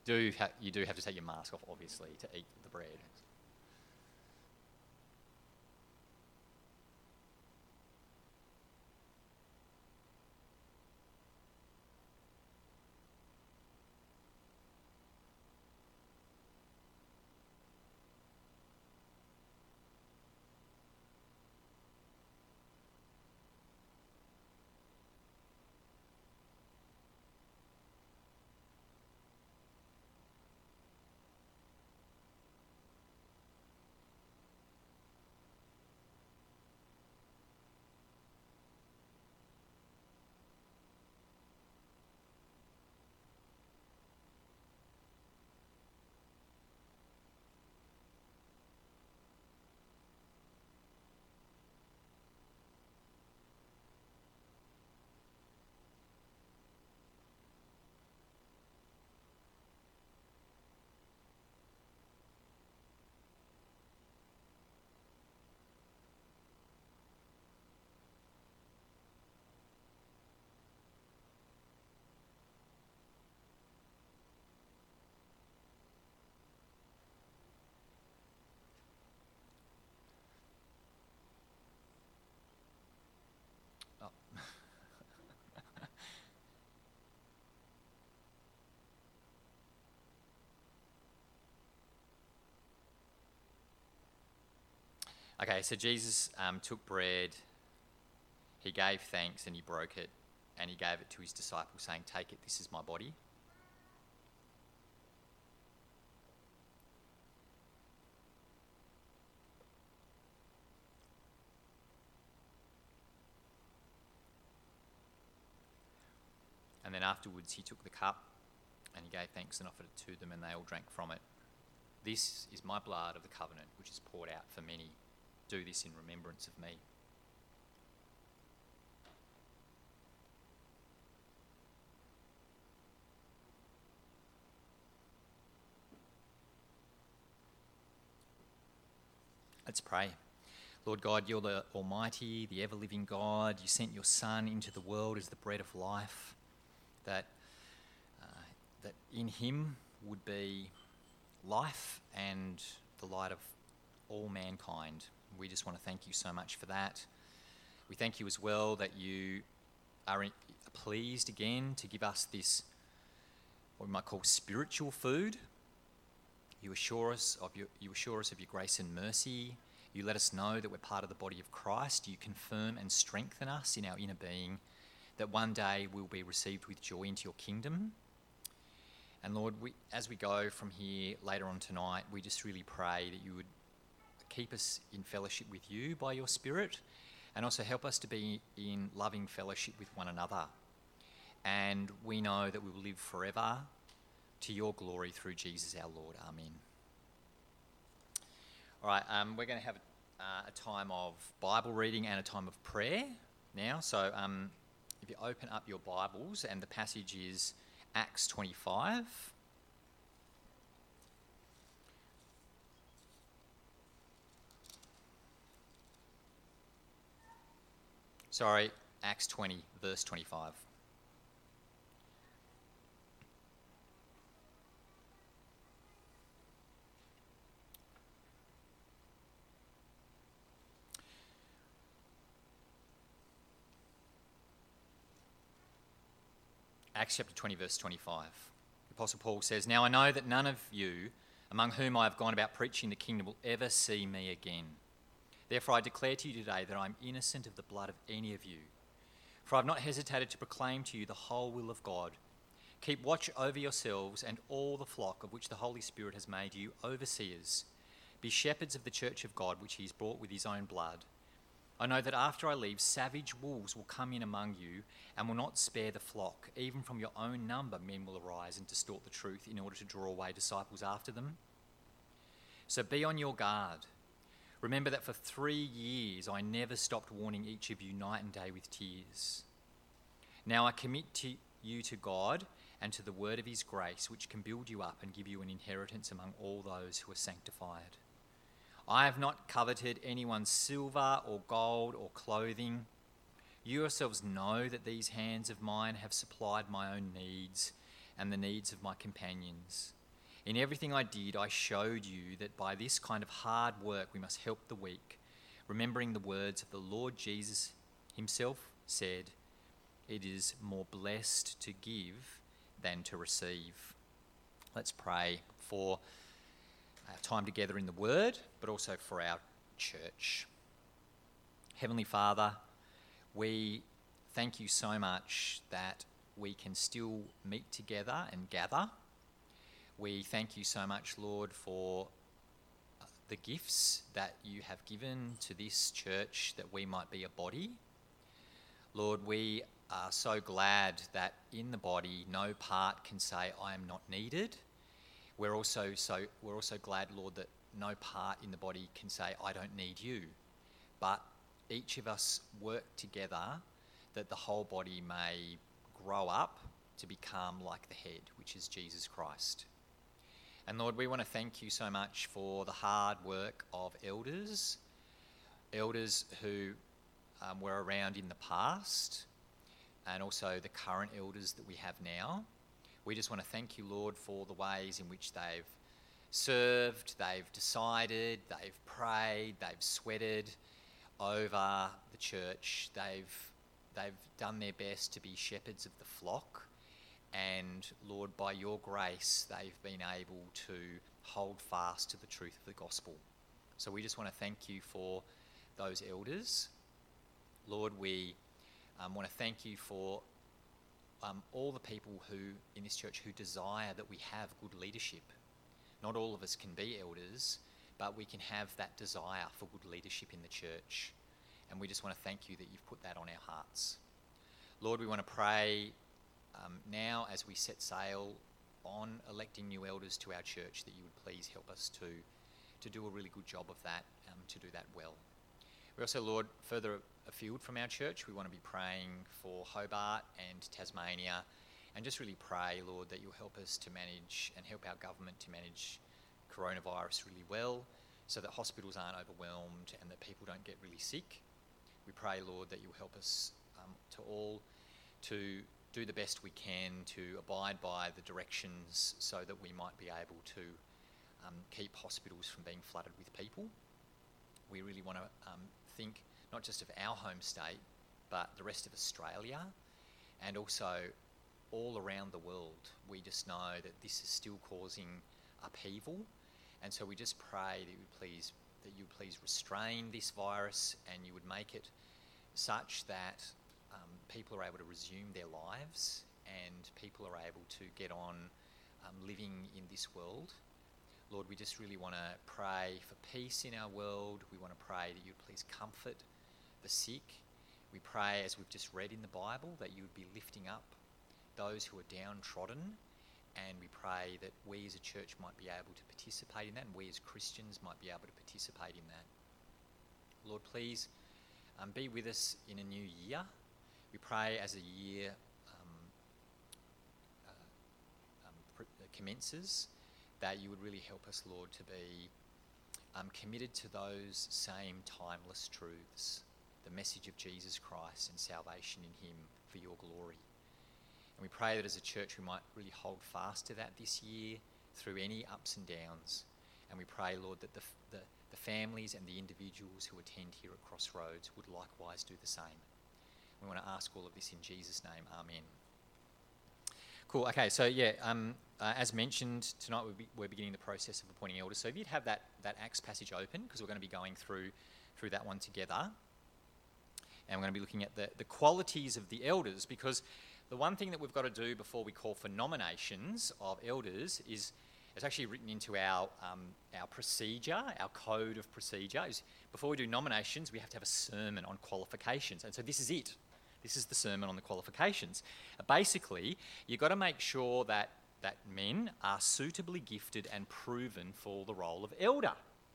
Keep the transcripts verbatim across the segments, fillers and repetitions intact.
do ha- you do have to take your mask off, obviously, to eat the bread. Oh. Okay, so Jesus um, took bread, he gave thanks and he broke it, and he gave it to his disciples, saying, "Take it, this is my body." And then afterwards he took the cup and he gave thanks and offered it to them, and they all drank from it. "This is my blood of the covenant, which is poured out for many. Do this in remembrance of me." Let's pray. Lord God, you're the Almighty, the ever-living God. You sent your Son into the world as the bread of life, that uh, that in him would be life and the light of all mankind. We just want to thank you so much for that. We thank you as well that you are in, pleased again to give us this, what we might call spiritual food. You assure us of your, you assure us of your grace and mercy. You let us know that we're part of the body of Christ. You confirm and strengthen us in our inner being, that one day we'll be received with joy into your kingdom. And Lord, we, as we go from here later on tonight, we just really pray that you would keep us in fellowship with you by your Spirit, and also help us to be in loving fellowship with one another. And we know that we will live forever to your glory through Jesus our Lord. Amen. All right, um, we're going to have a, uh, a time of Bible reading and a time of prayer now. So um, if you open up your Bibles, and the passage is Acts twenty-five. Sorry, Acts twenty, verse twenty-five. Acts chapter twenty, verse twenty-five. The Apostle Paul says, "Now I know that none of you, among whom I have gone about preaching the kingdom, will ever see me again. Therefore I declare to you today that I am innocent of the blood of any of you. For I have not hesitated to proclaim to you the whole will of God. Keep watch over yourselves and all the flock of which the Holy Spirit has made you overseers. Be shepherds of the church of God, which he has bought with his own blood. I know that after I leave, savage wolves will come in among you and will not spare the flock. Even from your own number men will arise and distort the truth in order to draw away disciples after them. So be on your guard. Remember that for three years I never stopped warning each of you night and day with tears. Now I commit to you to God and to the word of his grace, which can build you up and give you an inheritance among all those who are sanctified. I have not coveted anyone's silver or gold or clothing. You yourselves know that these hands of mine have supplied my own needs and the needs of my companions. In everything I did, I showed you that by this kind of hard work we must help the weak, remembering the words of the Lord Jesus himself said, "It is more blessed to give than to receive." Let's pray for our time together in the Word, but also for our church. Heavenly Father, we thank you so much that we can still meet together and gather. We thank you so much, Lord, for the gifts that you have given to this church that we might be a body. Lord, we are so glad that in the body no part can say, "I am not needed." We're also so we're also glad, Lord, that no part in the body can say, "I don't need you." But each of us work together that the whole body may grow up to become like the head, which is Jesus Christ. And Lord, we want to thank you so much for the hard work of elders, elders who um, were around in the past, and also the current elders that we have now. We just want to thank you, Lord, for the ways in which they've served, they've decided, they've prayed, they've sweated over the church. They've they've done their best to be shepherds of the flock. And Lord, by your grace, they've been able to hold fast to the truth of the gospel. So we just want to thank you for those elders. Lord, we um, want to thank you for um, all the people who in this church who desire that we have good leadership. Not all of us can be elders, but we can have that desire for good leadership in the church. And we just want to thank you that you've put that on our hearts. Lord, we want to pray Um, now, as we set sail on electing new elders to our church, that you would please help us to, to do a really good job of that, um, to do that well. We also, Lord, further afield from our church, we want to be praying for Hobart and Tasmania, and just really pray, Lord, that you'll help us to manage and help our government to manage coronavirus really well, so that hospitals aren't overwhelmed and that people don't get really sick. We pray, Lord, that you'll help us um, to all to do the best we can to abide by the directions so that we might be able to um, keep hospitals from being flooded with people. We really want to um, think not just of our home state, but the rest of Australia and also all around the world. We just know that this is still causing upheaval, and so we just pray that you please that you please restrain this virus and you would make it such that Um, people are able to resume their lives and people are able to get on um, living in this world. Lord, we just really want to pray for peace in our world. We want to pray that you'd please comfort the sick. We pray, as we've just read in the Bible, that you would be lifting up those who are downtrodden, and we pray that we as a church might be able to participate in that, and we as Christians might be able to participate in that. Lord, please um, be with us in a new year. We pray as a year um, uh, um, pr- commences that you would really help us, Lord, to be um, committed to those same timeless truths, the message of Jesus Christ and salvation in him for your glory. And we pray that as a church we might really hold fast to that this year through any ups and downs. And we pray, Lord, that the, the, the families and the individuals who attend here at Crossroads would likewise do the same. We want to ask all of this in Jesus' name. Amen. Cool. Okay, so yeah, um, uh, as mentioned, tonight we'll be, we're beginning the process of appointing elders. So if you'd have that, that Acts passage open, because we're going to be going through through that one together. And we're going to be looking at the, the qualities of the elders, because the one thing that we've got to do before we call for nominations of elders is it's actually written into our um, our procedure, our code of procedure. Is before we do nominations, we have to have a sermon on qualifications. And so this is it. This is the sermon on the qualifications. Uh, basically, you've got to make sure that, that men are suitably gifted and proven for the role of elder.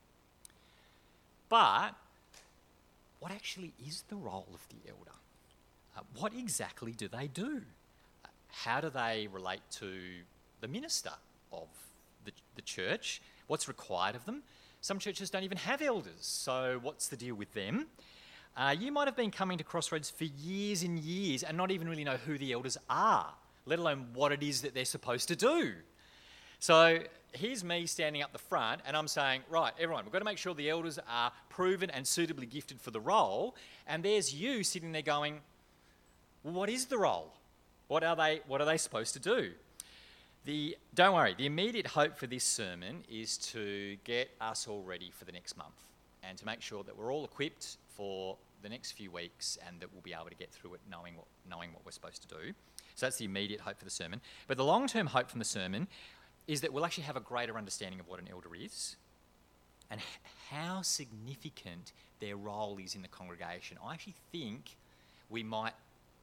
But what actually is the role of the elder? Uh, what exactly do they do? Uh, how do they relate to the minister of the, the church? What's required of them? Some churches don't even have elders, so what's the deal with them? Uh, you might have been coming to Crossroads for years and years and not even really know who the elders are, let alone what it is that they're supposed to do. So here's me standing up the front and I'm saying, right, everyone, we've got to make sure the elders are proven and suitably gifted for the role. And there's you sitting there going, well, what is the role? What are they, what are they supposed to do? The, don't worry, the immediate hope for this sermon is to get us all ready for the next month and to make sure that we're all equipped for the next few weeks and that we'll be able to get through it knowing what, knowing what we're supposed to do. So that's the immediate hope for the sermon. But the long-term hope from the sermon is that we'll actually have a greater understanding of what an elder is and h- how significant their role is in the congregation. I actually think we might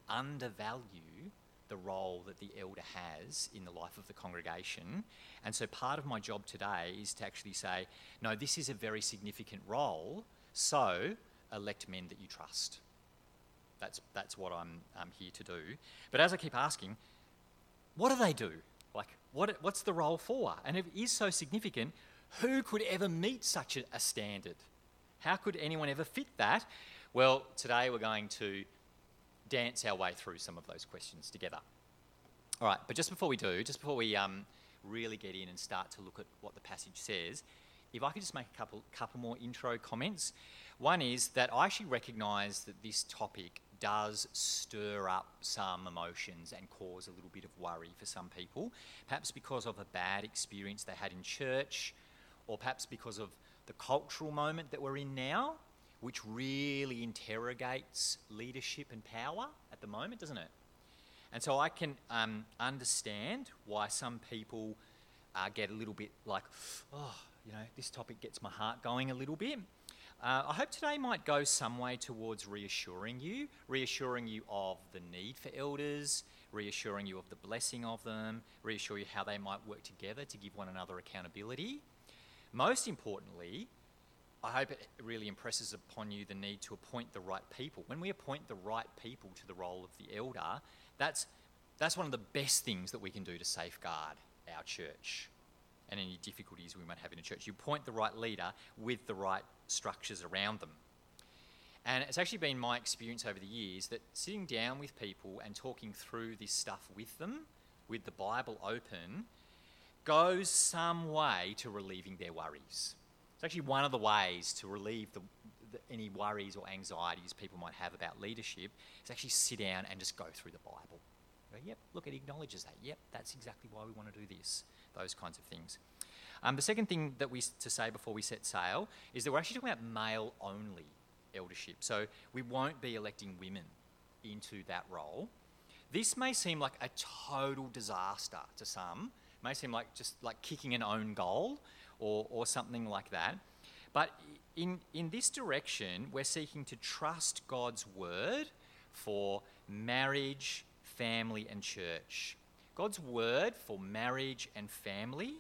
undervalue the role that the elder has in the life of the congregation. And so part of my job today is to actually say, no, this is a very significant role, so elect men that you trust. That's that's what I'm um, here to do. But as I keep asking, what do they do? Like, what what's the role for? And if it is so significant, who could ever meet such a, a standard? How could anyone ever fit that? Well, today we're going to dance our way through some of those questions together. All right, but just before we do, just before we um, really get in and start to look at what the passage says, if I could just make a couple couple more intro comments. One is that I actually recognise that this topic does stir up some emotions and cause a little bit of worry for some people, perhaps because of a bad experience they had in church, or perhaps because of the cultural moment that we're in now, which really interrogates leadership and power at the moment, doesn't it? And so I can um, understand why some people uh, get a little bit like, oh, you know, this topic gets my heart going a little bit. Uh, I hope today might go some way towards reassuring you, reassuring you of the need for elders, reassuring you of the blessing of them, reassure you how they might work together to give one another accountability. Most importantly, I hope it really impresses upon you the need to appoint the right people. When we appoint the right people to the role of the elder, that's that's one of the best things that we can do to safeguard our church and any difficulties we might have in a church. You appoint the right leader with the right structures around them. And it's actually been my experience over the years that sitting down with people and talking through this stuff with them, with the Bible open, goes some way to relieving their worries. It's actually one of the ways to relieve the, the, any worries or anxieties people might have about leadership is actually sit down and just go through the Bible. Go, yep, look, it acknowledges that. Yep, that's exactly why we want to do this. Those kinds of things. Um, the second thing that we to say before we set sail is that we're actually talking about male-only eldership. So we won't be electing women into that role. This may seem like a total disaster to some. It may seem like just like kicking an own goal or, or something like that. But in, in this direction, we're seeking to trust God's word for marriage, family and church. God's word for marriage and family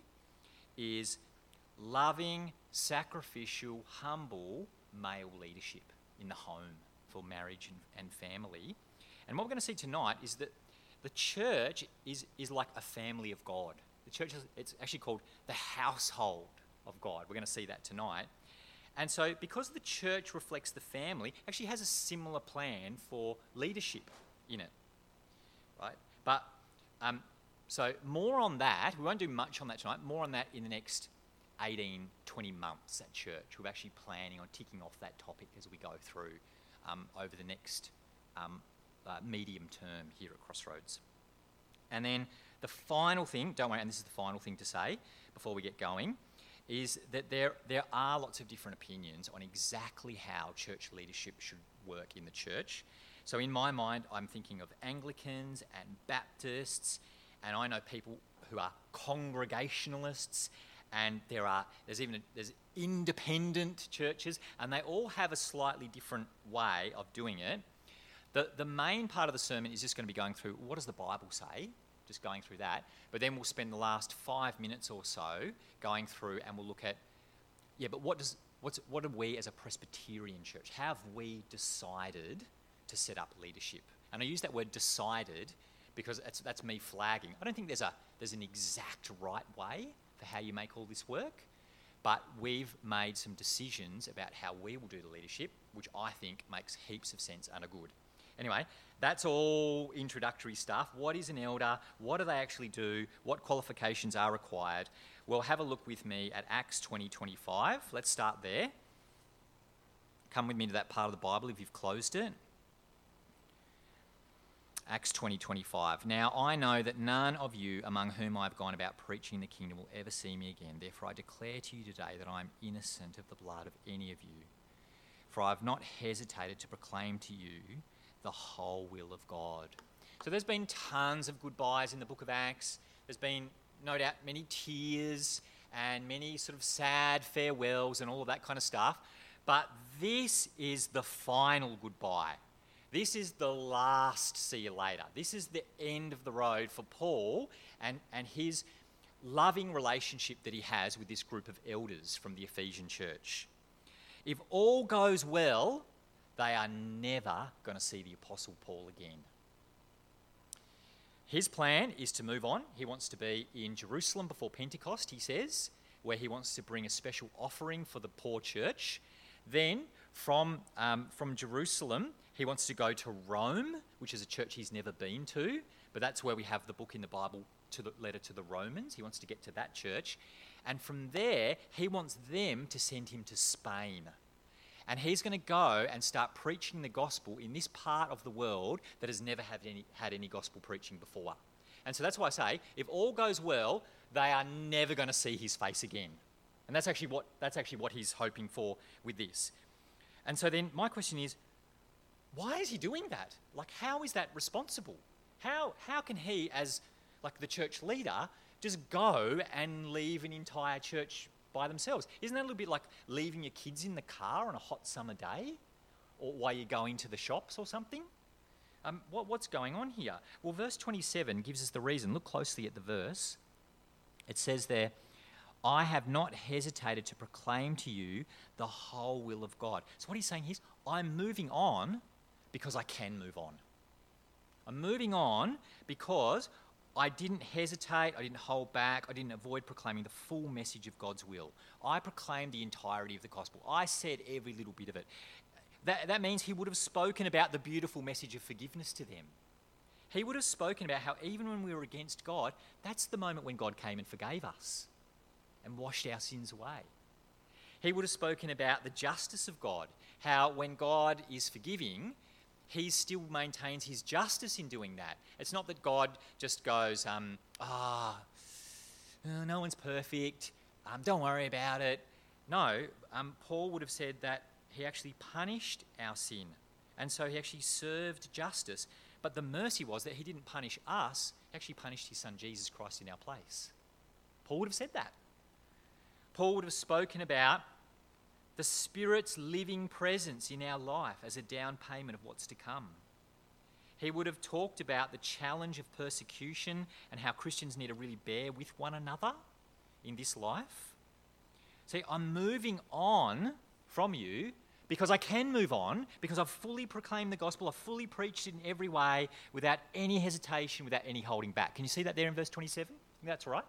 is loving, sacrificial, humble male leadership in the home for marriage and, and family. And what we're going to see tonight is that the church is, is like a family of God. The church is it's actually called the household of God. We're going to see that tonight. And so because the church reflects the family, actually has a similar plan for leadership in it. Right? But um, so more on that. We won't do much on that tonight. More on that in the next eighteen, twenty months at church. We're actually planning on ticking off that topic as we go through um, over the next um, uh, medium term here at Crossroads. And then the final thing, don't worry, and this is the final thing to say before we get going, is that there there are lots of different opinions on exactly how church leadership should work in the church. So in my mind, I'm thinking of Anglicans and Baptists, and I know people who are Congregationalists, and there are there's even a, there's independent churches, and they all have a slightly different way of doing it. The the main part of the sermon is just going to be going through what does the Bible say, just going through that. But then we'll spend the last five minutes or so going through, and we'll look at yeah, but what does what's what are we as a Presbyterian church? How have we decided to set up leadership? And I use that word decided because that's, that's me flagging. I don't think there's a there's an exact right way for how you make all this work, but we've made some decisions about how we will do the leadership, which I think makes heaps of sense and are good. Anyway, that's all introductory stuff. What is an elder? What do they actually do? What qualifications are required? Well, have a look with me at Acts twenty twenty-five. Let's start there. Come with me to that part of the Bible if you've closed it. Acts twenty twenty-five. Now I know that none of you among whom I have gone about preaching the kingdom will ever see me again. Therefore I declare to you today that I am innocent of the blood of any of you. For I have not hesitated to proclaim to you the whole will of God. So there's been tons of goodbyes in the book of Acts. There's been, no doubt, many tears and many sort of sad farewells and all of that kind of stuff. But this is the final goodbye. This is the last see you later. This is the end of the road for Paul and, and his loving relationship that he has with this group of elders from the Ephesian church. If all goes well, they are never going to see the Apostle Paul again. His plan is to move on. He wants to be in Jerusalem before Pentecost, he says, where he wants to bring a special offering for the poor church. Then from, um, from Jerusalem, he wants to go to Rome, which is a church he's never been to, but that's where we have the book in the Bible, to the letter to the Romans. He wants to get to that church. And from there, he wants them to send him to Spain. And he's going to go and start preaching the gospel in this part of the world that has never had any, had any gospel preaching before. And so that's why I say, if all goes well, they are never going to see his face again. And that's actually what that's actually what he's hoping for with this. And so then my question is, why is he doing that? Like, how is that responsible? How how can he, as like the church leader, just go and leave an entire church by themselves? Isn't that a little bit like leaving your kids in the car on a hot summer day, or while you're going to the shops or something? Um, what, what's going on here? Well, verse twenty-seven gives us the reason. Look closely at the verse. It says there, I have not hesitated to proclaim to you the whole will of God. So what he's saying is, I'm moving on because I can move on. I'm moving on because I didn't hesitate, I didn't hold back, I didn't avoid proclaiming the full message of God's will. I proclaimed the entirety of the gospel. I said every little bit of it. That, that means he would have spoken about the beautiful message of forgiveness to them. He would have spoken about how even when we were against God, that's the moment when God came and forgave us and washed our sins away. He would have spoken about the justice of God, how when God is forgiving, he still maintains his justice in doing that. It's not that God just goes, um, ah, oh, no one's perfect, um, don't worry about it. No, um, Paul would have said that he actually punished our sin, and so he actually served justice. But the mercy was that he didn't punish us, he actually punished his son Jesus Christ in our place. Paul would have said that. Paul would have spoken about the Spirit's living presence in our life as a down payment of what's to come. He would have talked about the challenge of persecution and how Christians need to really bear with one another in this life. See, I'm moving on from you because I can move on, because I've fully proclaimed the gospel, I've fully preached it in every way without any hesitation, without any holding back. Can you see that there in verse twenty-seven? I think that's right.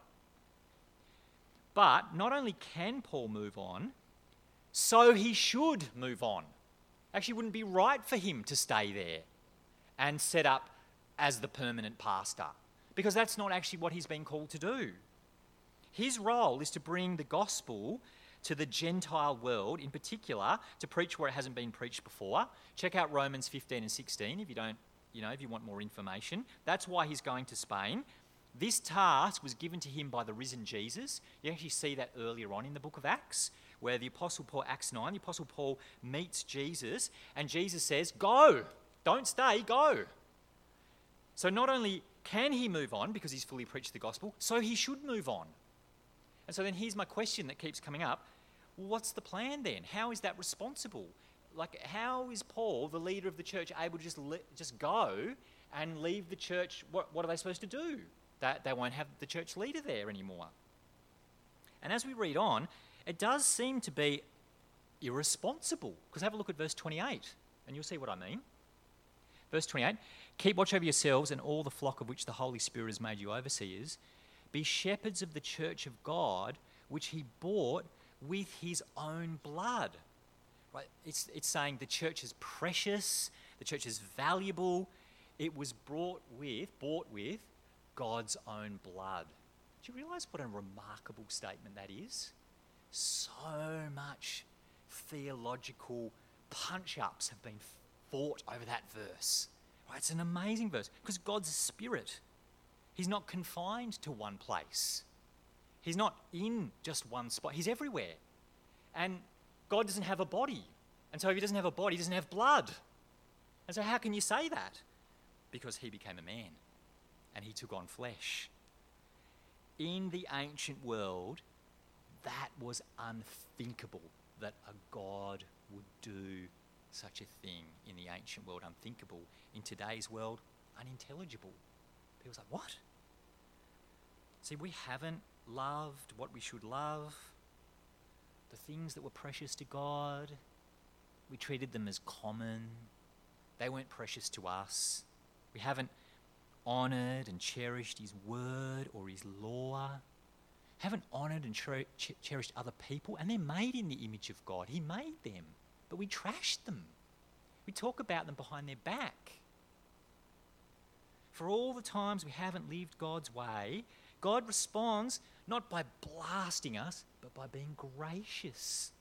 But not only can Paul move on, so he should move on. Actually, it wouldn't be right for him to stay there and set up as the permanent pastor, because that's not actually what he's been called to do. His role is to bring the gospel to the Gentile world, in particular, to preach where it hasn't been preached before. Check out Romans fifteen and sixteen if you don't, you know, if you want more information. That's why he's going to Spain. This task was given to him by the risen Jesus. You actually see that earlier on in the book of Acts, where the Apostle Paul, Acts nine, the Apostle Paul meets Jesus, and Jesus says, go, don't stay, go. So not only can he move on because he's fully preached the gospel, so he should move on. And so then here's my question that keeps coming up. Well, what's the plan then? How is that responsible? Like, how is Paul, the leader of the church, able to just le- just go and leave the church? What, what are they supposed to do? That they won't have the church leader there anymore. And as we read on, it does seem to be irresponsible. Because have a look at verse twenty-eight, and you'll see what I mean. Verse twenty-eight, keep watch over yourselves and all the flock of which the Holy Spirit has made you overseers. Be shepherds of the church of God, which he bought with his own blood. Right? It's, it's saying the church is precious, the church is valuable. It was brought with, bought with God's own blood. Do you realise what a remarkable statement that is? So much theological punch-ups have been fought over that verse. Right? It's an amazing verse because God's a spirit. He's not confined to one place. He's not in just one spot. He's everywhere. And God doesn't have a body. And so if he doesn't have a body, he doesn't have blood. And so how can you say that? Because he became a man and he took on flesh. In the ancient world, that was unthinkable, that a God would do such a thing in the ancient world. Unthinkable. In today's world, unintelligible. People's like, what? See, we haven't loved what we should love. The things that were precious to God, we treated them as common. They weren't precious to us. We haven't honoured and cherished his word or his law. Haven't honoured and cher- ch- cherished other people, and they're made in the image of God. He made them, but we trashed them. We talk about them behind their back. For all the times we haven't lived God's way, God responds not by blasting us, but by being gracious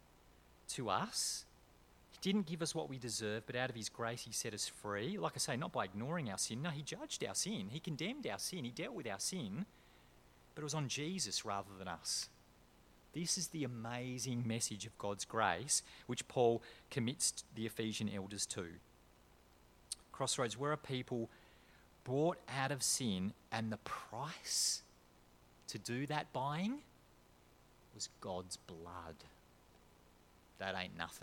to us. He didn't give us what we deserve, but out of his grace he set us free. Like I say, not by ignoring our sin. No, he judged our sin. He condemned our sin. He dealt with our sin. But it was on Jesus rather than us. This is the amazing message of God's grace, which Paul commits the Ephesian elders to. Crossroads, we're a people brought out of sin, and the price to do that buying was God's blood. That ain't nothing.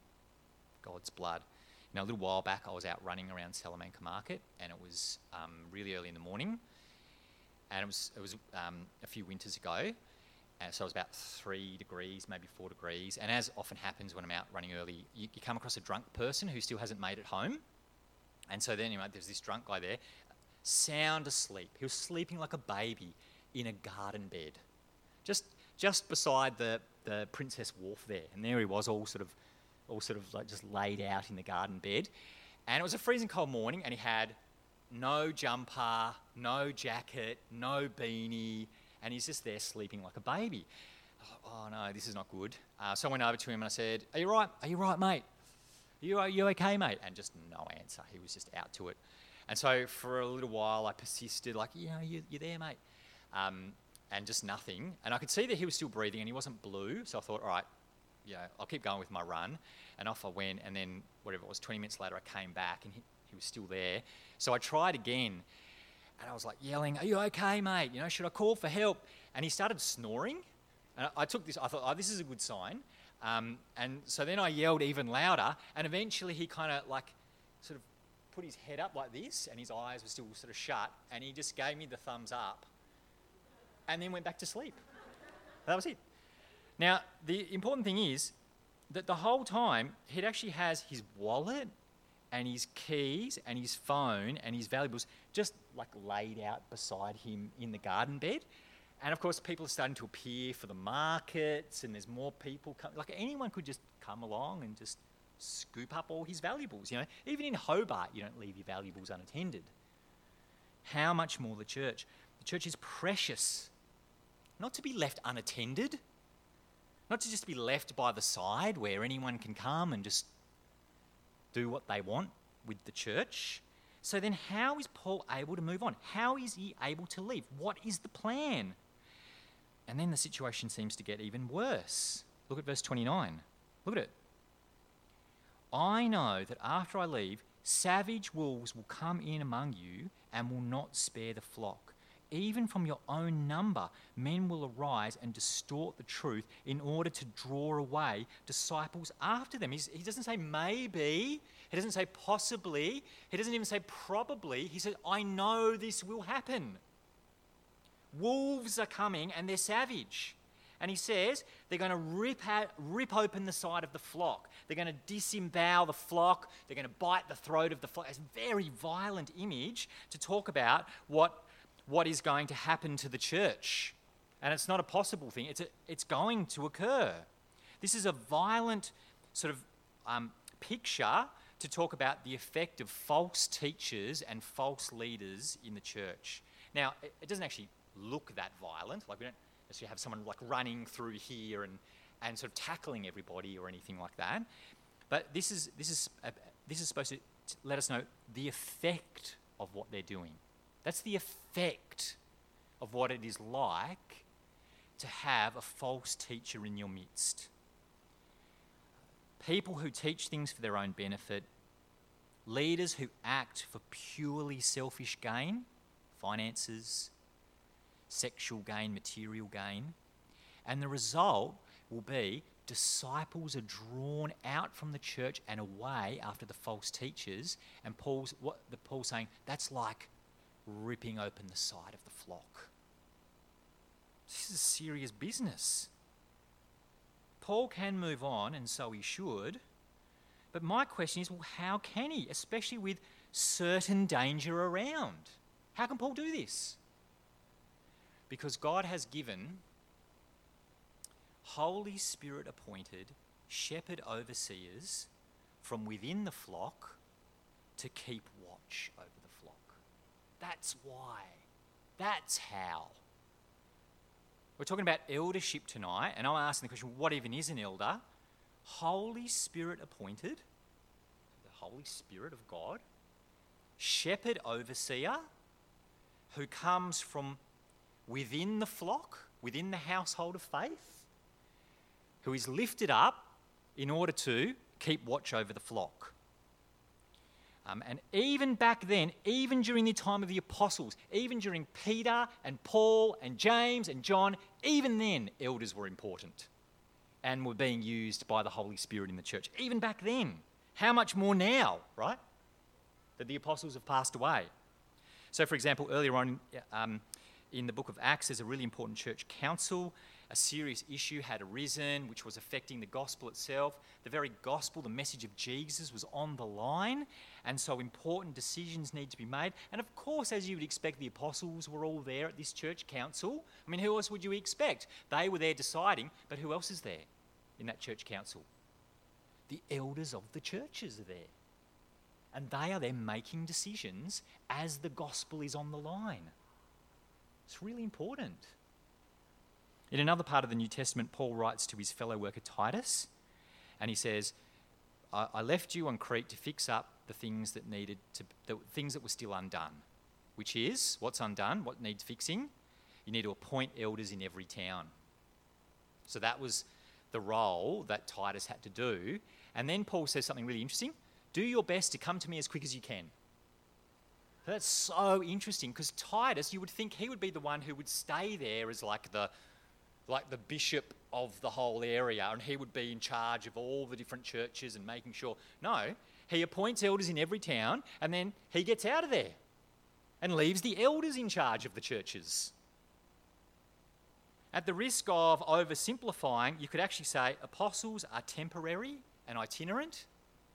God's blood. You know, a little while back, I was out running around Salamanca Market, and it was um, really early in the morning, and it was it was um, a few winters ago, and so it was about three degrees, maybe four degrees. And as often happens when I'm out running early, you, you come across a drunk person who still hasn't made it home, and so then you know, there's this drunk guy there, sound asleep. He was sleeping like a baby in a garden bed, just just beside the the Princess Wharf there, and there he was, all sort of. all sort of like just laid out in the garden bed. And it was a freezing cold morning, and he had no jumper, no jacket, no beanie, and he's just there sleeping like a baby. I thought, oh no, this is not good. Uh, so I went over to him and I said, are you right? Are you right, mate? Are you, are you okay, mate? And just no answer. He was just out to it. And so for a little while I persisted, like, you know, you, you're there, mate. Um, and just nothing. And I could see that he was still breathing and he wasn't blue, so I thought, all right, yeah, I'll keep going with my run. And off I went, and then whatever it was, twenty minutes later I came back and he, he was still there. So I tried again, and I was like yelling, are you okay, mate? You know, should I call for help? And he started snoring. And I, I took this, I thought, oh, this is a good sign. Um, and so then I yelled even louder, and eventually he kind of like sort of put his head up like this, and his eyes were still sort of shut, and he just gave me the thumbs up, and then went back to sleep. That was it. Now, the important thing is that the whole time, he actually has his wallet and his keys and his phone and his valuables just like laid out beside him in the garden bed. And of course, people are starting to appear for the markets, and there's more people come. Like anyone could just come along and just scoop up all his valuables. You know, even in Hobart, you don't leave your valuables unattended. How much more the church? The church is precious, not to be left unattended. Not to just be left by the side where anyone can come and just do what they want with the church. So then how is Paul able to move on? How is he able to leave? What is the plan? And then the situation seems to get even worse. Look at verse twenty-nine. Look at it. I know that after I leave, savage wolves will come in among you and will not spare the flock. Even from your own number, men will arise and distort the truth in order to draw away disciples after them. He's, he doesn't say maybe, he doesn't say possibly, he doesn't even say probably. He says, I know this will happen. Wolves are coming and they're savage. And he says they're going to rip out, rip open the side of the flock. They're going to disembowel the flock. They're going to bite the throat of the flock. It's a very violent image to talk about what what is going to happen to the church. And it's not a possible thing, it's, a, it's going to occur. This is a violent sort of um, picture to talk about the effect of false teachers and false leaders in the church. Now, it, it doesn't actually look that violent. Like we don't necessarily have someone like running through here and, and sort of tackling everybody or anything like that. But this is this is uh, this is supposed to let us know the effect of what they're doing. That's the effect of what it is like to have a false teacher in your midst. People who teach things for their own benefit, leaders who act for purely selfish gain, finances, sexual gain, material gain, and the result will be disciples are drawn out from the church and away after the false teachers. And Paul's what the Paul's saying, that's like ripping open the side of the flock. This is serious business. Paul can move on, and so he should. But my question is, well, how can he, especially with certain danger around? How can Paul do this? Because God has given Holy Spirit appointed shepherd overseers from within the flock to keep watch over the flock. That's why. That's how. We're talking about eldership tonight, and I'm asking the question, what even is an elder? Holy Spirit appointed, the Holy Spirit of God, shepherd overseer who comes from within the flock, within the household of faith, who is lifted up in order to keep watch over the flock. Um, and even back then, even during the time of the apostles, even during Peter and Paul and James and John, even then elders were important and were being used by the Holy Spirit in the church. Even back then. How much more now, right? That the apostles have passed away. So, for example, earlier on um, in the book of Acts, there's a really important church council. A serious issue had arisen, which was affecting the gospel itself. The very gospel, the message of Jesus, was on the line, and so important decisions need to be made. And of course, as you would expect, the apostles were all there at this church council. I mean, who else would you expect? They were there deciding, but who else is there in that church council? The elders of the churches are there. And they are there making decisions as the gospel is on the line. It's really important. In another part of the New Testament, Paul writes to his fellow worker Titus, and he says, I, I left you on Crete to fix up the things that needed to, the things that were still undone. Which is, what's undone? What needs fixing? You need to appoint elders in every town. So that was the role that Titus had to do. And then Paul says something really interesting. Do your best to come to me as quick as you can. That's so interesting, because Titus, you would think he would be the one who would stay there as like the like the bishop of the whole area, and he would be in charge of all the different churches and making sure. No, he appoints elders in every town, and then he gets out of there and leaves the elders in charge of the churches. At the risk of oversimplifying, you could actually say apostles are temporary and itinerant.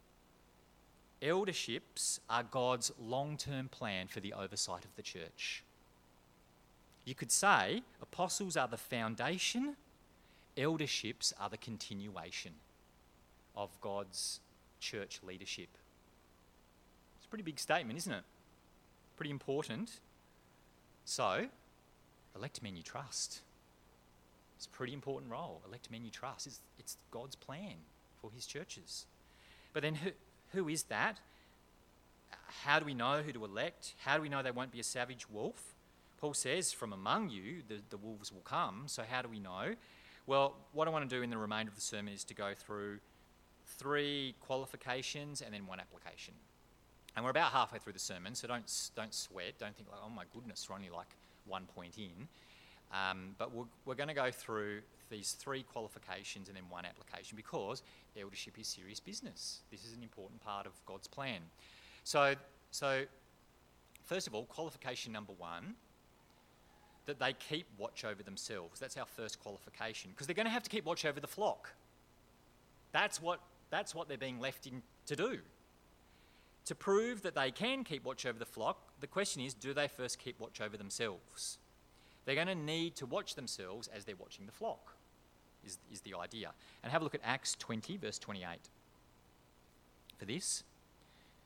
Elderships are God's long-term plan for the oversight of the church. You could say apostles are the foundation, elderships are the continuation of God's church leadership. It's a pretty big statement, isn't it? Pretty important. So, elect men you trust. It's a pretty important role. Elect men you trust. It's, it's God's plan for his churches. But then who, who is that? How do we know who to elect? How do we know they won't be a savage wolf? Paul says, from among you, the, the wolves will come. So how do we know? Well, what I want to do in the remainder of the sermon is to go through three qualifications and then one application. And we're about halfway through the sermon, so don't don't sweat. Don't think like, oh my goodness, we're only like one point in. Um, but we're, we're going to go through these three qualifications and then one application, because eldership is serious business. This is an important part of God's plan. So, so first of all, qualification number one, that they keep watch over themselves. That's our first qualification, because they're going to have to keep watch over the flock. That's what, that's what they're being left in to do. To prove that they can keep watch over the flock, the question is, do they first keep watch over themselves? They're going to need to watch themselves as they're watching the flock, is, is the idea. And have a look at Acts twenty, verse twenty-eight for this.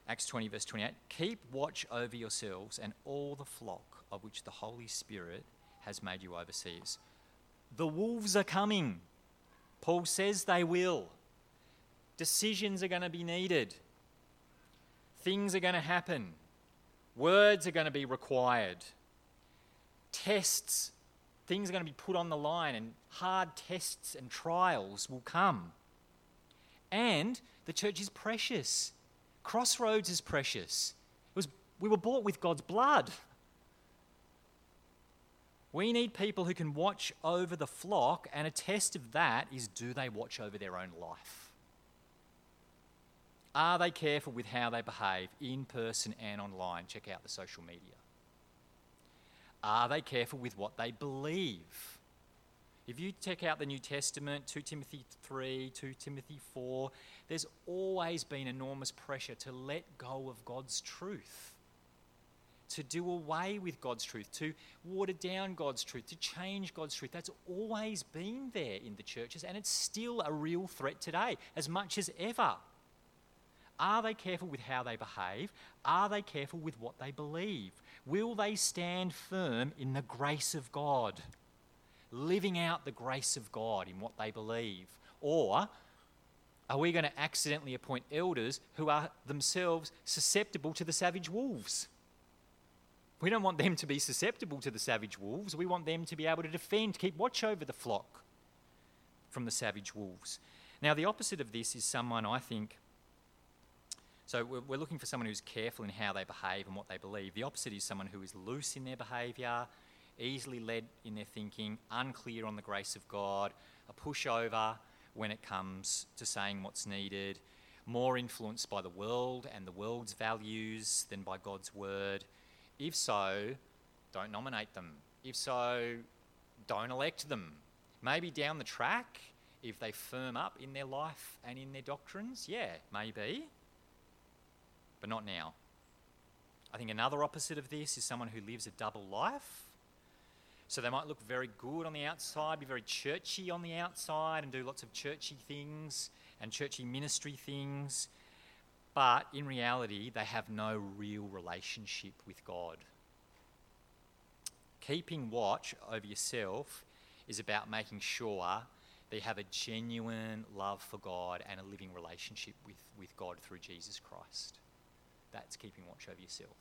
Acts twenty, verse twenty-eight, keep watch over yourselves and all the flock of which the Holy Spirit has made you overseers. The wolves are coming. Paul says they will. Decisions are going to be needed. Things are going to happen. Words are going to be required. Tests, things are going to be put on the line, and hard tests and trials will come. And the church is precious. Crossroads is precious. It was, we were bought with God's blood. We need people who can watch over the flock, and a test of that is, do they watch over their own life? Are they careful with how they behave in person and online? Check out the social media. Are they careful with what they believe? If you check out the New Testament, Second Timothy three, Second Timothy four, there's always been enormous pressure to let go of God's truth, to do away with God's truth, to water down God's truth, to change God's truth. That's always been there in the churches, and it's still a real threat today, as much as ever. Are they careful with how they behave? Are they careful with what they believe? Will they stand firm in the grace of God, living out the grace of God in what they believe? Or are we going to accidentally appoint elders who are themselves susceptible to the savage wolves? We don't want them to be susceptible to the savage wolves. We want them to be able to defend, keep watch over the flock from the savage wolves. Now, the opposite of this is someone, I think, so we're, we're looking for someone who's careful in how they behave and what they believe. The opposite is someone who is loose in their behaviour, easily led in their thinking, unclear on the grace of God, a pushover when it comes to saying what's needed, more influenced by the world and the world's values than by God's word. If so, don't nominate them. If so, don't elect them. Maybe down the track, if they firm up in their life and in their doctrines, yeah, maybe, but not now. I think another opposite of this is someone who lives a double life. So they might look very good on the outside, be very churchy on the outside, and do lots of churchy things and churchy ministry things, but in reality, they have no real relationship with God. Keeping watch over yourself is about making sure that you have a genuine love for God and a living relationship with, with God through Jesus Christ. That's keeping watch over yourself.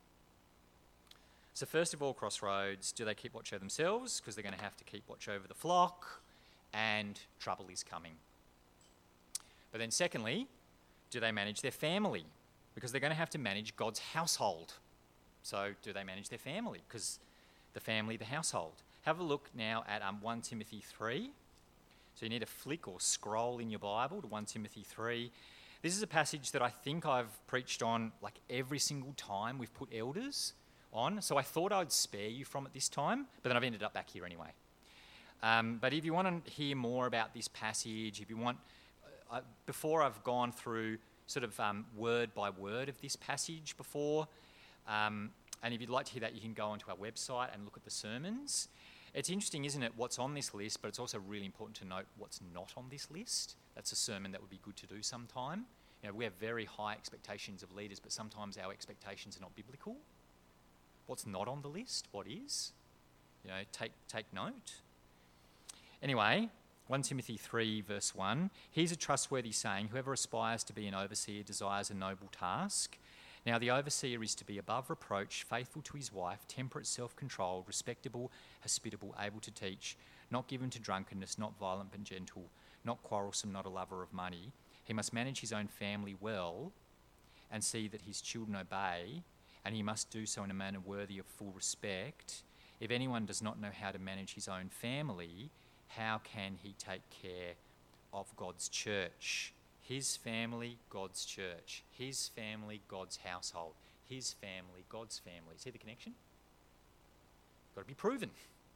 So first of all, Crossroads, do they keep watch over themselves? Because they're going to have to keep watch over the flock, and trouble is coming. But then secondly, do they manage their family? Because they're going to have to manage God's household. So do they manage their family? Because the family, the household. Have a look now at um, First Timothy three. So you need to flick or scroll in your Bible to First Timothy three. This is a passage that I think I've preached on like every single time we've put elders on. So I thought I'd spare you from it this time, but then I've ended up back here anyway. Um, but if you want to hear more about this passage, if you want, uh, before I've gone through sort of um, word by word of this passage before, um, and if you'd like to hear that, you can go onto our website and look at the sermons. It's interesting, isn't it, what's on this list, but it's also really important to note what's not on this list. That's a sermon that would be good to do sometime. You know, we have very high expectations of leaders, but sometimes our expectations are not biblical. What's not on the list? What is? You know, take take note. Anyway, First Timothy three, verse one. Here's a trustworthy saying: whoever aspires to be an overseer desires a noble task. Now the overseer is to be above reproach, faithful to his wife, temperate, self-controlled, respectable, hospitable, able to teach, not given to drunkenness, not violent but gentle, not quarrelsome, not a lover of money. He must manage his own family well and see that his children obey, and he must do so in a manner worthy of full respect. If anyone does not know how to manage his own family, how can he take care of God's church? His family, God's church. His family, God's household. His family, God's family. See the connection? Got to be proven.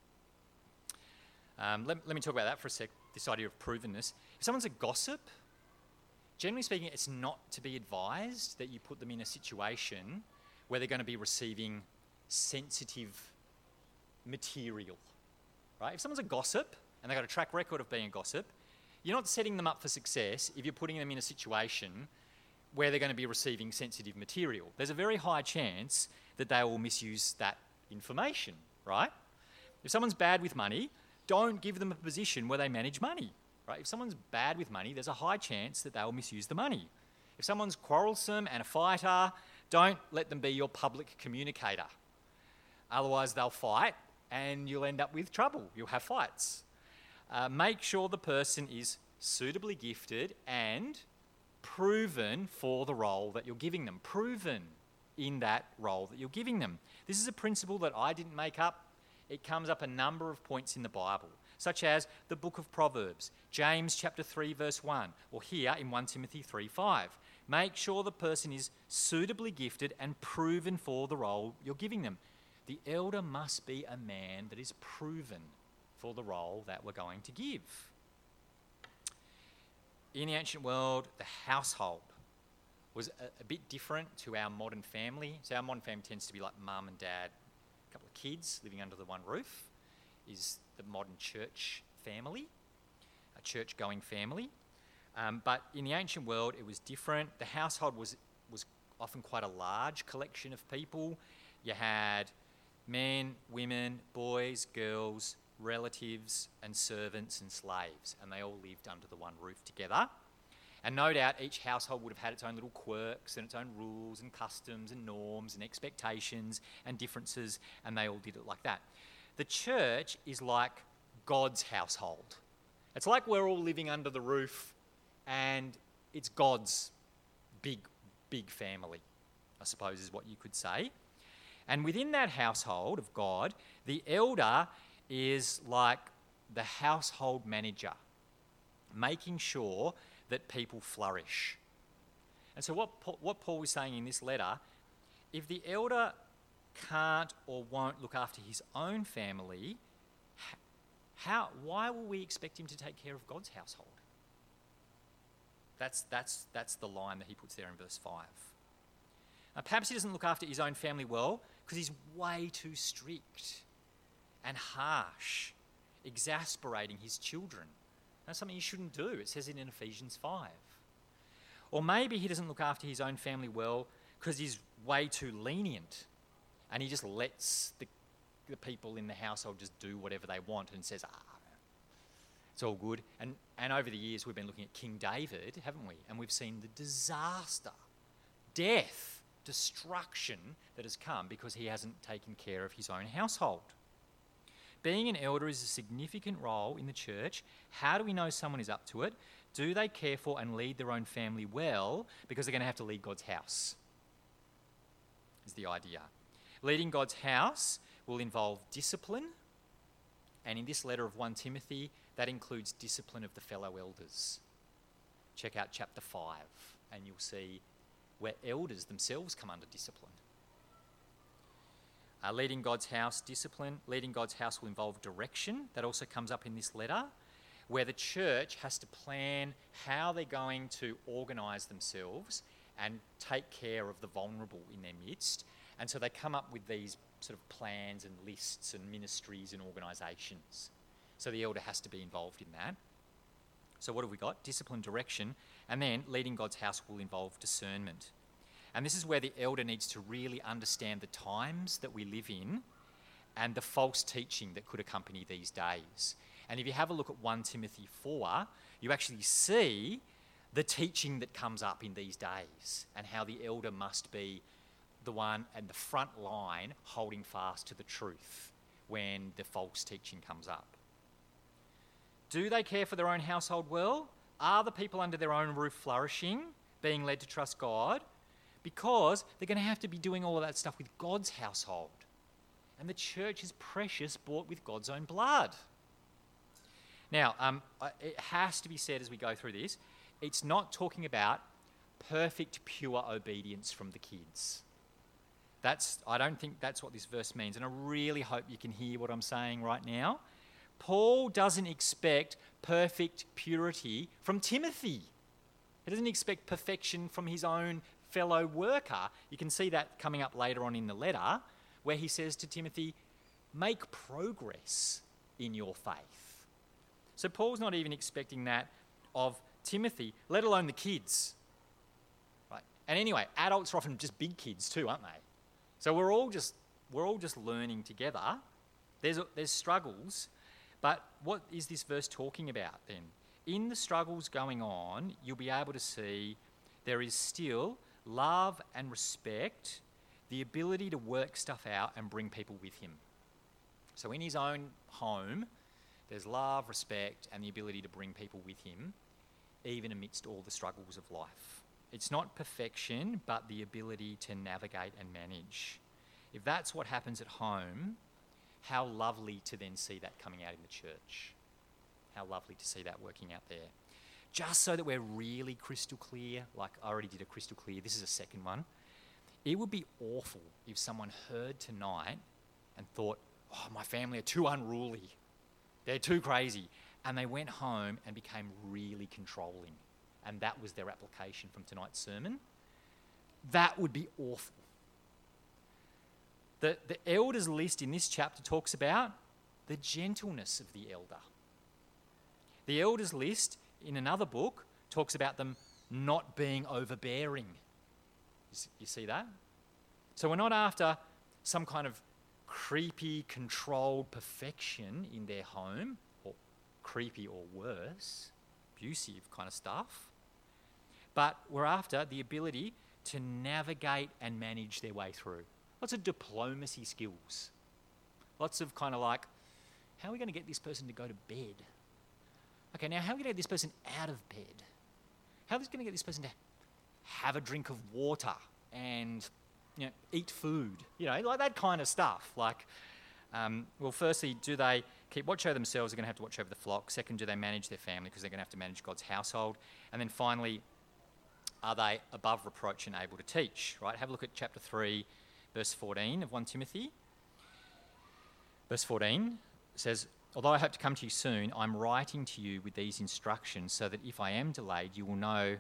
Um, let, let me talk about that for a sec, this idea of provenness. If someone's a gossip, generally speaking, it's not to be advised that you put them in a situation where they're going to be receiving sensitive material, right? If someone's a gossip and they've got a track record of being a gossip, you're not setting them up for success if you're putting them in a situation where they're going to be receiving sensitive material. There's a very high chance that they will misuse that information, right? If someone's bad with money, don't give them a position where they manage money, right? If someone's bad with money, there's a high chance that they will misuse the money. If someone's quarrelsome and a fighter, don't let them be your public communicator. Otherwise, they'll fight and you'll end up with trouble. You'll have fights. Uh, make sure the person is suitably gifted and proven for the role that you're giving them. Proven in that role that you're giving them. This is a principle that I didn't make up. It comes up a number of points in the Bible, such as the book of Proverbs, James chapter three verse one, or here in First Timothy three five. Make sure the person is suitably gifted and proven for the role you're giving them. The elder must be a man that is proven for the role that we're going to give. In the ancient world, the household was a, a bit different to our modern family. So our modern family tends to be like mum and dad, a couple of kids living under the one roof, is the modern church family, a church-going family. Um, but in the ancient world, it was different. The household was was often quite a large collection of people. You had men, women, boys, girls, relatives and servants and slaves, and they all lived under the one roof together. And no doubt each household would have had its own little quirks and its own rules and customs and norms and expectations and differences, and they all did it like that. The church is like God's household. It's like we're all living under the roof and it's God's big, big family, I suppose is what you could say. And within that household of God, the elder is like the household manager, making sure that people flourish. And so what Paul, what Paul is saying in this letter, if the elder can't or won't look after his own family, how, why will we expect him to take care of God's household? That's, that's, that's the line that he puts there in verse five. Now, perhaps he doesn't look after his own family well because he's way too strict and harsh, exasperating his children. That's something he shouldn't do. It says it in Ephesians five. Or maybe he doesn't look after his own family well because he's way too lenient and he just lets the, the people in the household just do whatever they want and says, ah, it's all good. And, and over the years, we've been looking at King David, haven't we? And we've seen the disaster, death, destruction that has come because he hasn't taken care of his own household. Being an elder is a significant role in the church. How do we know someone is up to it? Do they care for and lead their own family well? Because they're going to have to lead God's house, is the idea. Leading God's house will involve discipline. And in this letter of First Timothy, that includes discipline of the fellow elders. Check out chapter five and you'll see where elders themselves come under discipline. Uh, leading God's house, discipline. Leading God's house will involve direction. That also comes up in this letter, where the church has to plan how they're going to organise themselves and take care of the vulnerable in their midst. And so they come up with these sort of plans and lists and ministries and organisations. So the elder has to be involved in that. So what have we got? Discipline, direction, and then leading God's house will involve discernment. And this is where the elder needs to really understand the times that we live in and the false teaching that could accompany these days. And if you have a look at First Timothy four, you actually see the teaching that comes up in these days and how the elder must be the one at the front line holding fast to the truth when the false teaching comes up. Do they care for their own household well? Are the people under their own roof flourishing, being led to trust God? Because they're going to have to be doing all of that stuff with God's household. And the church is precious, bought with God's own blood. Now, um, it has to be said as we go through this, it's not talking about perfect, pure obedience from the kids. That's, I don't think that's what this verse means, and I really hope you can hear what I'm saying right now. Paul doesn't expect perfect purity from Timothy. He doesn't expect perfection from his own fellow worker. You can see that coming up later on in the letter, where he says to Timothy, make progress in your faith. So Paul's not even expecting that of Timothy, let alone the kids. Right? And anyway, adults are often just big kids too, aren't they? So we're all just we're all just learning together. There's there's struggles, but what is this verse talking about then? In the struggles going on, you'll be able to see there is still love and respect, the ability to work stuff out and bring people with him. So in his own home, there's love, respect, and the ability to bring people with him, even amidst all the struggles of life. It's not perfection, but the ability to navigate and manage. If that's what happens at home, how lovely to then see that coming out in the church. How lovely to see that working out there. Just so that we're really crystal clear, like I already did a crystal clear, this is a second one. It would be awful if someone heard tonight and thought, oh, my family are too unruly. They're too crazy. And they went home and became really controlling. And that was their application from tonight's sermon. That would be awful. The, the elders list in this chapter talks about the gentleness of the elder. The elders list in another book talks about them not being overbearing. You see that? So we're not after some kind of creepy, controlled perfection in their home, or creepy or worse, abusive kind of stuff. But we're after the ability to navigate and manage their way through. Lots of diplomacy skills. Lots of kind of like, how are we going to get this person to go to bed? Okay, now how are we going to get this person out of bed? How are we going to get this person to have a drink of water and, you know, eat food? You know, like that kind of stuff. Like, um, well, firstly, do they keep watch over themselves? They're going to have to watch over the flock. Second, do they manage their family because they're going to have to manage God's household? And then finally, are they above reproach and able to teach? Right? Have a look at chapter three, verse fourteen of First Timothy. Verse fourteen says, although I hope to come to you soon, I'm writing to you with these instructions so that if I am delayed, you will know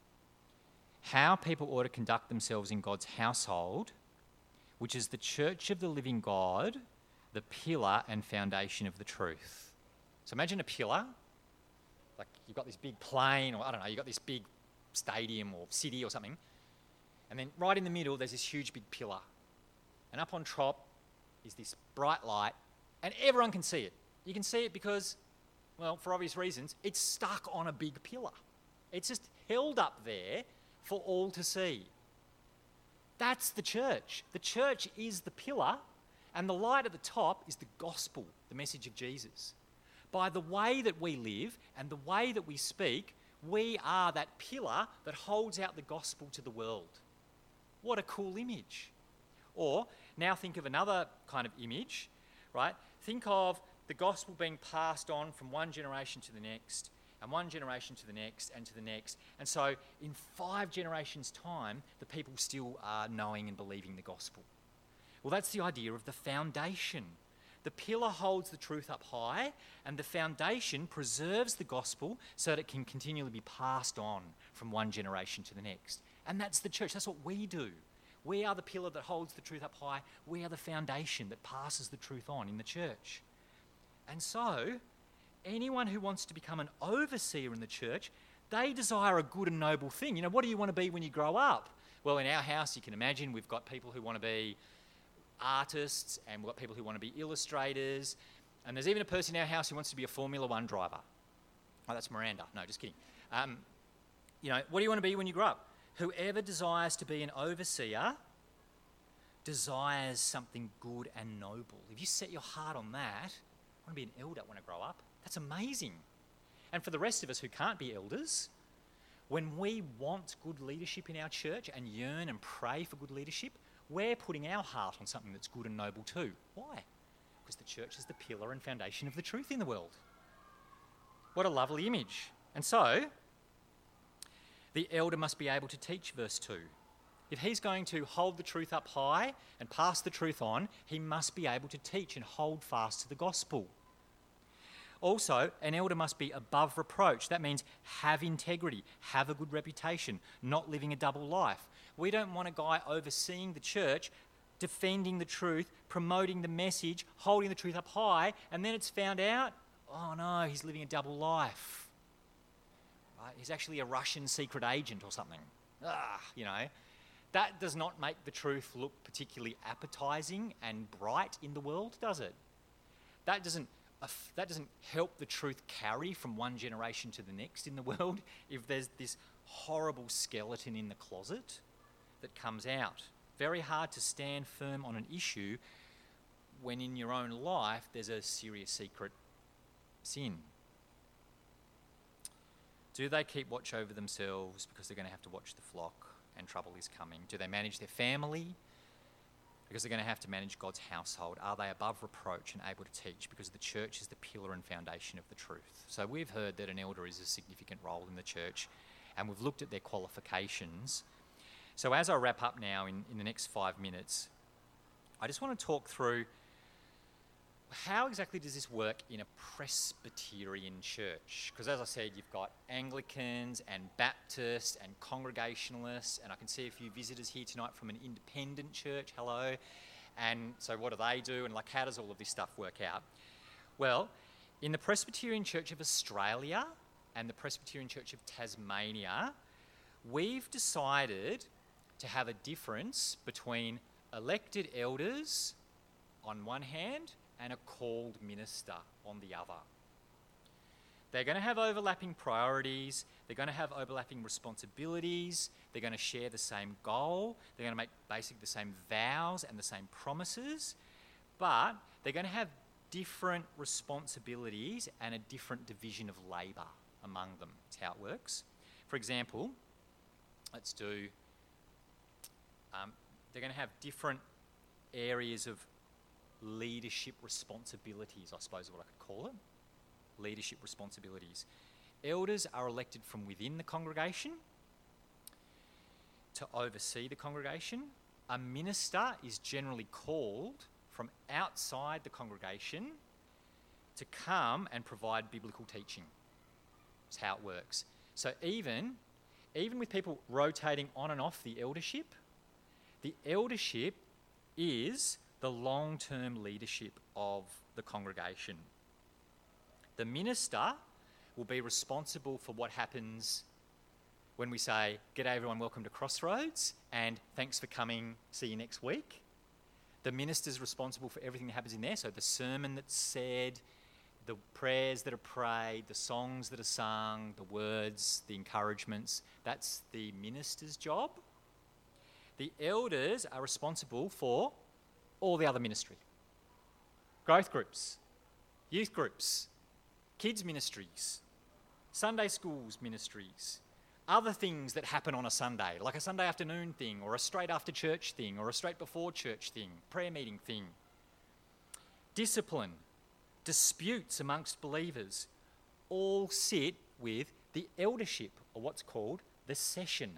how people ought to conduct themselves in God's household, which is the church of the living God, the pillar and foundation of the truth. So imagine a pillar, like you've got this big plain, or I don't know, you've got this big stadium or city or something, and then right in the middle there's this huge big pillar. And up on top is this bright light, and everyone can see it. You can see it because, well, for obvious reasons, it's stuck on a big pillar. It's just held up there for all to see. That's the church. The church is the pillar, and the light at the top is the gospel, the message of Jesus. By the way that we live and the way that we speak, we are that pillar that holds out the gospel to the world. What a cool image. Or, now think of another kind of image, right? Think of the gospel being passed on from one generation to the next, and one generation to the next, and to the next. And so, in five generations' time, the people still are knowing and believing the gospel. Well, that's the idea of the foundation. The pillar holds the truth up high, and the foundation preserves the gospel so that it can continually be passed on from one generation to the next. And that's the church. That's what we do. We are the pillar that holds the truth up high. We are the foundation that passes the truth on in the church. And so, anyone who wants to become an overseer in the church, they desire a good and noble thing. You know, what do you want to be when you grow up? Well, in our house, you can imagine we've got people who want to be artists, and we've got people who want to be illustrators, and there's even a person in our house who wants to be a Formula One driver. Oh, that's Miranda. No, just kidding. Um, you know, what do you want to be when you grow up? Whoever desires to be an overseer desires something good and noble. If you set your heart on that, I want to be an elder when I grow up. That's amazing. And for the rest of us who can't be elders, when we want good leadership in our church and yearn and pray for good leadership, we're putting our heart on something that's good and noble too. Why? Because the church is the pillar and foundation of the truth in the world. What a lovely image. And so, the elder must be able to teach, verse two. If he's going to hold the truth up high and pass the truth on, he must be able to teach and hold fast to the gospel. Also, an elder must be above reproach. That means have integrity, have a good reputation, not living a double life. We don't want a guy overseeing the church, defending the truth, promoting the message, holding the truth up high, and then it's found out, oh no, he's living a double life. Right? He's actually a Russian secret agent or something. Ah, you know. That does not make the truth look particularly appetizing and bright in the world, does it? That doesn't, uh, that doesn't help the truth carry from one generation to the next in the world if there's this horrible skeleton in the closet that comes out. Very hard to stand firm on an issue when in your own life there's a serious secret sin. Do they keep watch over themselves because they're going to have to watch the flock and trouble is coming? Do they manage their family because they're going to have to manage God's household? Are they above reproach and able to teach because the church is the pillar and foundation of the truth? So we've heard that an elder is a significant role in the church, and we've looked at their qualifications. So as I wrap up now in, in the next five minutes, I just want to talk through how exactly does this work in a Presbyterian church? Because as I said, you've got Anglicans and Baptists and Congregationalists, and I can see a few visitors here tonight from an independent church. Hello. And so what do they do? And like, how does all of this stuff work out? Well, in the Presbyterian Church of Australia and the Presbyterian Church of Tasmania, we've decided to have a difference between elected elders on one hand and a called minister on the other. They're going to have overlapping priorities, they're going to have overlapping responsibilities, they're going to share the same goal, they're going to make basically the same vows and the same promises, but they're going to have different responsibilities and a different division of labour among them. That's how it works. For example, let's do, um, they're going to have different areas of leadership responsibilities, I suppose is what I could call it. Leadership responsibilities. Elders are elected from within the congregation to oversee the congregation. A minister is generally called from outside the congregation to come and provide biblical teaching. That's how it works. So even, even with people rotating on and off the eldership, the eldership is the long-term leadership of the congregation. The minister will be responsible for what happens when we say, "G'day everyone, welcome to Crossroads, and thanks for coming, see you next week." The minister's responsible for everything that happens in there, so the sermon that's said, the prayers that are prayed, the songs that are sung, the words, the encouragements. That's the minister's job. The elders are responsible for all the other ministry. Growth groups, youth groups, kids ministries, Sunday schools ministries, other things that happen on a Sunday, like a Sunday afternoon thing or a straight after church thing or a straight before church thing, prayer meeting thing. Discipline, disputes amongst believers, all sit with the eldership, or what's called the session.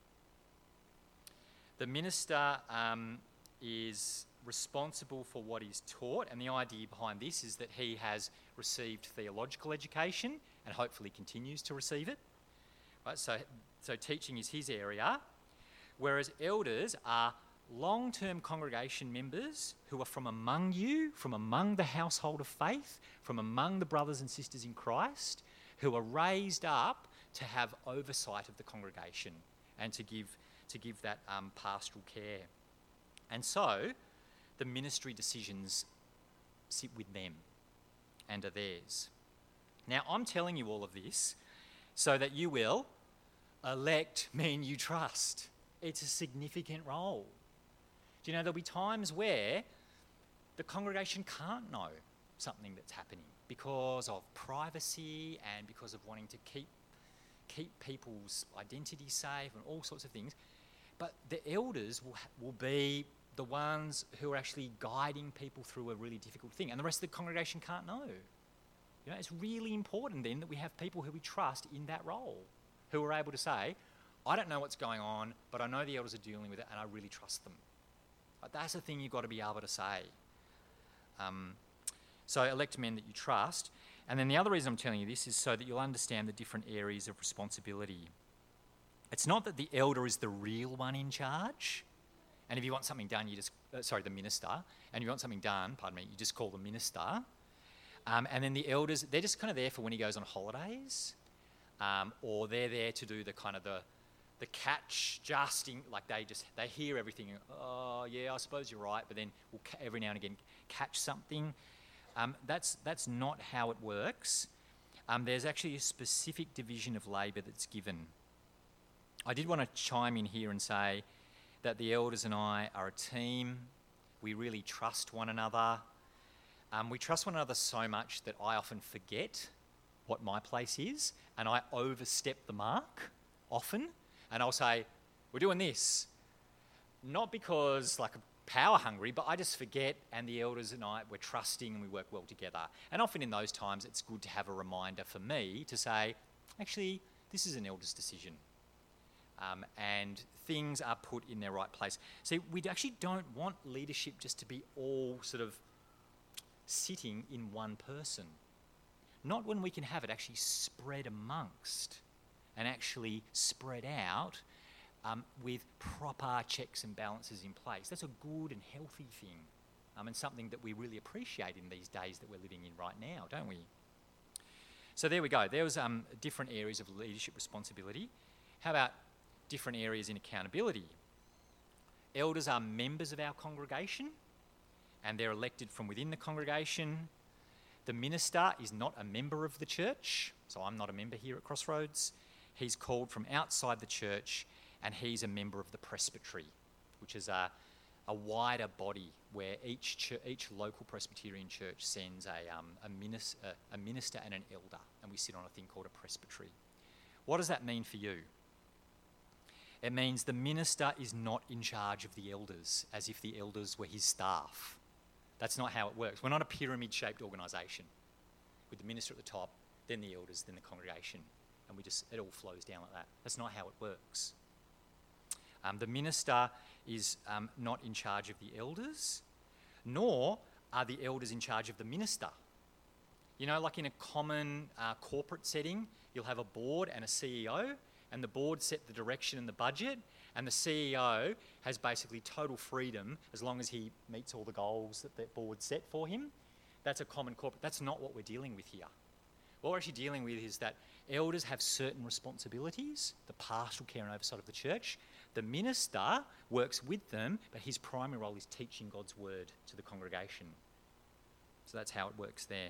The minister um, is responsible for what is taught, and the idea behind this is that he has received theological education and hopefully continues to receive it. Right, so, so teaching is his area, whereas elders are long-term congregation members who are from among you, from among the household of faith, from among the brothers and sisters in Christ, who are raised up to have oversight of the congregation and to give, to give that um, pastoral care. And so the ministry decisions sit with them and are theirs. Now, I'm telling you all of this so that you will elect men you trust. It's a significant role. Do you know, there'll be times where the congregation can't know something that's happening because of privacy and because of wanting to keep, keep people's identity safe and all sorts of things. But the elders will, will be the ones who are actually guiding people through a really difficult thing, and the rest of the congregation can't know. You know, it's really important then that we have people who we trust in that role, who are able to say, "I don't know what's going on, but I know the elders are dealing with it, and I really trust them." But that's the thing you've got to be able to say. Um, so elect men that you trust. And then the other reason I'm telling you this is so that you'll understand the different areas of responsibility. It's not that the elder is the real one in charge. And if you want something done, you just, uh, sorry, the minister. And if you want something done, pardon me, you just call the minister. Um, and then the elders, they're just kind of there for when he goes on holidays. Um, or they're there to do the kind of the, the catch justing, like they just, they hear everything, and, oh yeah, I suppose you're right, but then we'll ca- every now and again catch something. Um, that's, that's not how it works. Um, there's actually a specific division of labour that's given. I did want to chime in here and say that the elders and I are a team. We really trust one another. Um, we trust one another so much that I often forget what my place is, and I overstep the mark often, and I'll say, we're doing this. Not because like power hungry, but I just forget, and the elders and I, we're trusting and we work well together. And often in those times, it's good to have a reminder for me to say, actually, this is an elder's decision. Um, and things are put in their right place. See, we actually don't want leadership just to be all sort of sitting in one person. Not when we can have it actually spread amongst and actually spread out um, with proper checks and balances in place. That's a good and healthy thing, um, and something that we really appreciate in these days that we're living in right now, don't we? So there we go. There was um, different areas of leadership responsibility. How about different areas in accountability? Elders are members of our congregation, and they're elected from within the congregation. The minister is not a member of the church, so I'm not a member here at Crossroads. He's called from outside the church, and he's a member of the presbytery, which is a, a wider body where each ch- each local Presbyterian church sends a, um, a, minis- a, a minister and an elder, and we sit on a thing called a presbytery. What does that mean for you? It means the minister is not in charge of the elders, as if the elders were his staff. That's not how it works. We're not a pyramid-shaped organisation with the minister at the top, then the elders, then the congregation, and we just it all flows down like that. That's not how it works. Um, the minister is um, not in charge of the elders, nor are the elders in charge of the minister. You know, like in a common uh, corporate setting, you'll have a board and a C E O, and the board set the direction and the budget, and the C E O has basically total freedom as long as he meets all the goals that the board set for him. That's a common corporate. That's not what we're dealing with here. What we're actually dealing with is that elders have certain responsibilities, the pastoral care and oversight of the church. The minister works with them, but his primary role is teaching God's word to the congregation. So that's how it works there.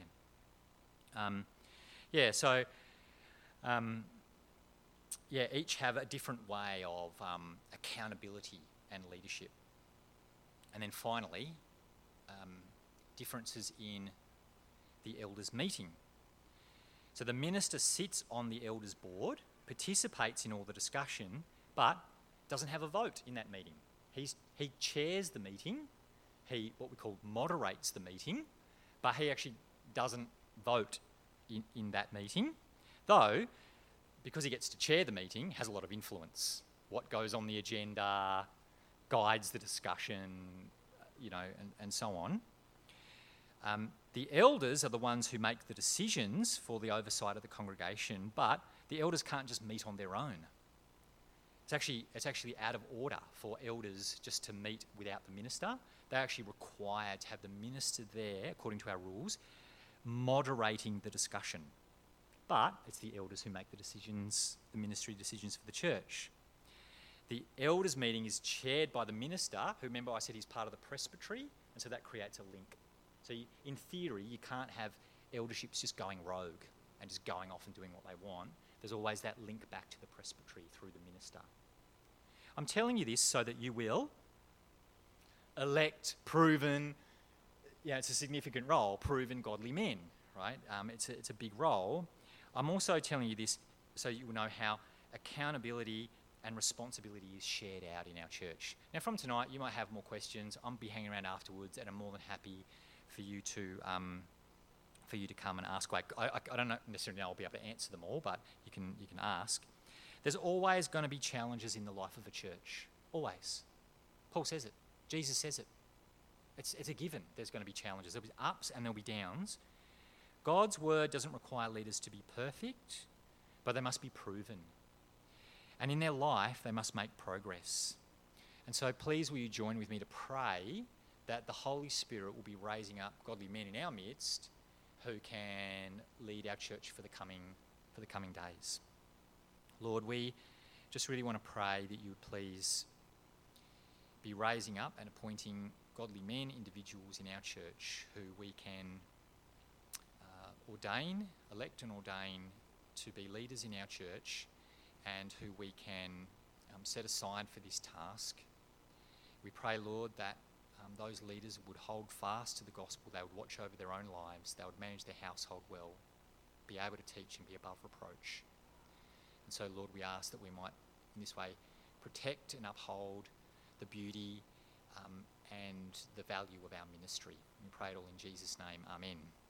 Um, yeah, so... Um, Yeah, each have a different way of um, accountability and leadership. And then finally, um, differences in the elders' meeting. So the minister sits on the elders' board, participates in all the discussion, but doesn't have a vote in that meeting. He's, he chairs the meeting, he, what we call moderates the meeting, but he actually doesn't vote in, in that meeting, though because he gets to chair the meeting, has a lot of influence. What goes on the agenda, guides the discussion, you know, and, and so on. Um, the elders are the ones who make the decisions for the oversight of the congregation, but the elders can't just meet on their own. It's actually, it's actually out of order for elders just to meet without the minister. They're actually required to have the minister there, according to our rules, moderating the discussion. But it's the elders who make the decisions, the ministry decisions for the church. The elders' meeting is chaired by the minister, who, remember I said he's part of the presbytery, and so that creates a link. So you, in theory, you can't have elderships just going rogue and just going off and doing what they want. There's always that link back to the presbytery through the minister. I'm telling you this so that you will elect proven, yeah, it's a significant role, proven godly men, right? Um, it's a, it's a big role. I'm also telling you this so you will know how accountability and responsibility is shared out in our church. Now, from tonight, you might have more questions. I'll be hanging around afterwards, and I'm more than happy for you to um, for you to come and ask. Like, I, I, I don't necessarily know I'll be able to answer them all, but you can you can ask. There's always going to be challenges in the life of a church. Always. Paul says it. Jesus says it. It's it's a given. There's going to be challenges. There'll be ups and there'll be downs. God's word doesn't require leaders to be perfect, but they must be proven. And in their life, they must make progress. And so please will you join with me to pray that the Holy Spirit will be raising up godly men in our midst who can lead our church for the coming, for the coming days. Lord, we just really want to pray that you would please be raising up and appointing godly men, individuals in our church who we can uh, ordain, elect and ordain to be leaders in our church, and who we can um, set aside for this task. We pray, Lord, that um, those leaders would hold fast to the gospel, they would watch over their own lives, they would manage their household well, be able to teach and be above reproach. And so, Lord, we ask that we might, in this way, protect and uphold the beauty um, and the value of our ministry. We pray it all in Jesus' name. Amen.